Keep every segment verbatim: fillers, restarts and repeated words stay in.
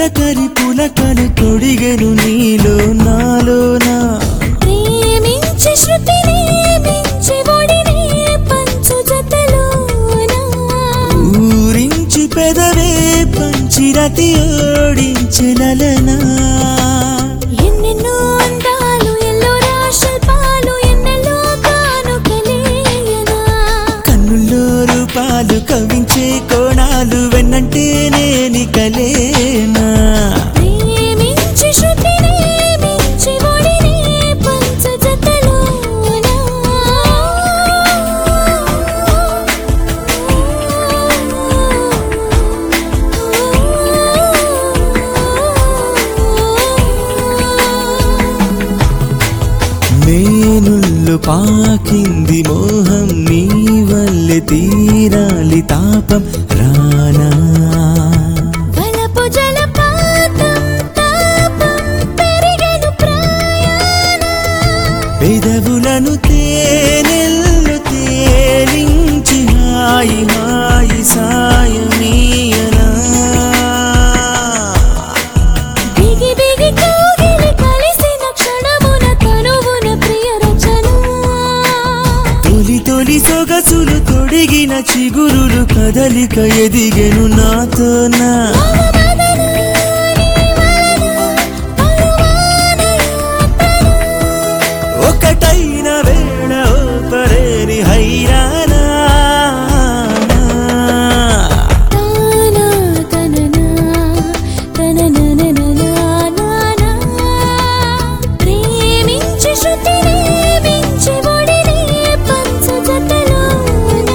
తొలకరి పులకలు తొడిగెను నీలో నాలోనా ప్రేమించి శృతిని మించి ఒడిని పంచు జతలోనా ఊరించి పెదవే పంచిరతి ఓడించెలనా ఎన్నెన్నో అందాలు ఎల్లోరా శిల్పాలు ఎన్నెల్లో కానుకలేయనా కన్నుల్లో రూపాలు కవించే కోణాలు వెన్నంటే నేని కలేనా ప్రేమించి శృతిని మించి ఒడిని పంచు జతలోనా మేనుల్లో పాకింది మోహం నీ వల్లే తీరాలి తాపం రానా వలపు జలపాతం తాపం పెరిగెను ప్రయాణ పెదవులను తేనెల్లు తేలించి హాయి హాయి సాయమీయనా బిగి బిగి కౌగిలి కలిసిన క్షణమున తనువున ప్రియ రచన తొలి తొలి సొగసులు తొడిగిన చిగురులు కదలిక ఎదిగెను నాతోనా మదన నీ వలన పరువాన యాతన ఒకటైన వేళ ఓపరేని హైరానా తానా తననా తనననననానా ప్రేమించి శృతిని మించి ఒడిని పంచు జతలోనా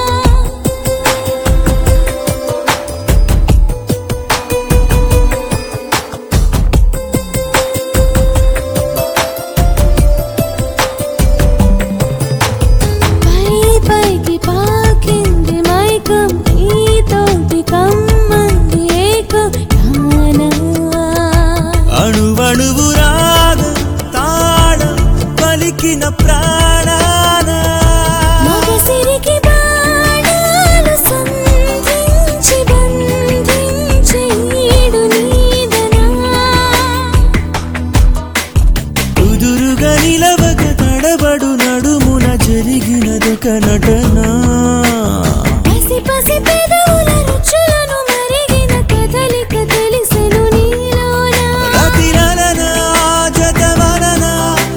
పై పైకి పాకింది మైకం నీతోటి కమ్మంది ఏకం యానా అణువణువు రాగం తాళం పలికిన ప్రాణాన మగసిరికి బాణాలు సంధించి బంధించి ఈడు నీదనా కుదురుగా నిలవక తడబడు నడుమున జరిగినదొక నటనా పసి పసి పెదవుల రుచులను మరిగిన కదలిక తెలిసెను నీలోనా రతిలలనా జతవలనా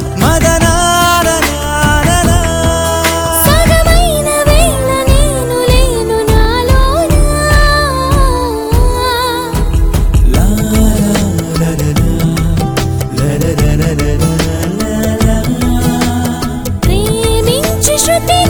మదనాలనా సగమైన వేళ నేను లేను నాలోనా లా లా లా లా లా లా లా లా లా. ప్రేమించి శృతిని